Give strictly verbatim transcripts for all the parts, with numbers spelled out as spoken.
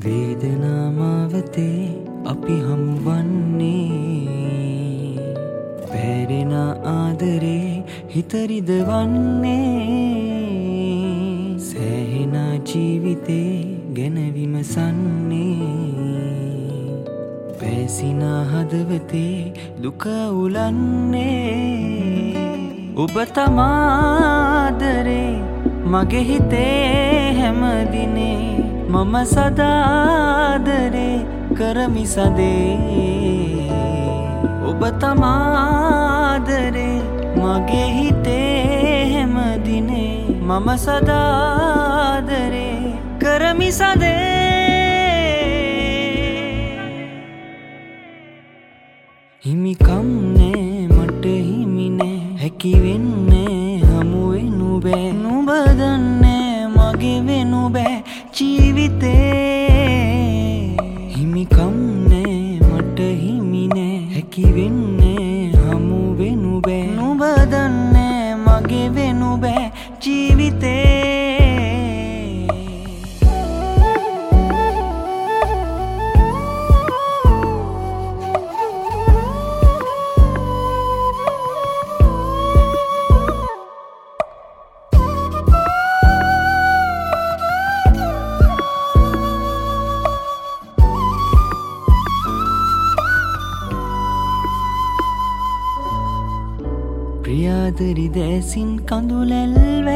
වේදනාමාවතේ අපි හමුවන්නේ පැරෙන ආදරේ හිතරිද වන්නේ සෑහෙන ජීවිතේ ගැන විමසන්නේ පැසින හදවතේ දුක උලන්නේ ඔබ තමාදරේ මගේ හිතේ හැමදිනේ මම සදාදරේ කරමි සදේ ඔබ තමාදරේ මගේ හිතේ හැමදිනේ මම සදාදරේ කරමි සදේ හිමිකම් නෑ මට හිමි නෑ හැකි වෙන්නේ හමු වෙනු බෑ නුඹ දන්නේ මගේ වෙනු බෑ ජීවිතේ හිමිකම් නෑ මට හිමි නෑ හැකි වෙන්නේ හමු වෙනු බෑ නුඹ දන්නේ මගේ වෙනු බෑ ජීවිතේ ප්‍රියාදරි දැසින් කඳුලැල්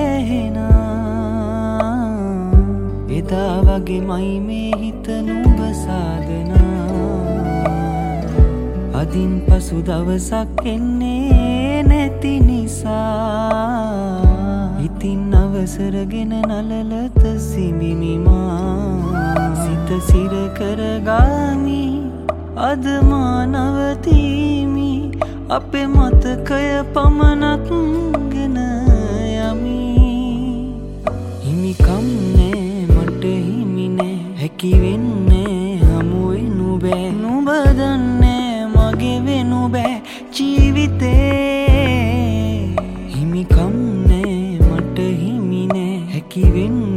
වැහෙනා එදා වගේ මයි මේ හිත නුඹ සාදනා අදින් පසු දවසක් එන්නේ නැති නිසා ඉතින් අවසරගෙන නලලත සිඹිමිමා සිත සිර කරගාමි අද මා නවතිමි අපේ මතකය පමණක් ගෙන යමි හිමිකම් නෑ මට හිමි නෑ හැකි වෙන්නේ හමු වෙනු බෑ නුඹ දන්නේ මගේ වෙනු බෑ ජීවිතේ හිමිකම් නෑ මට හිමි නෑ හැකි වෙන්නේ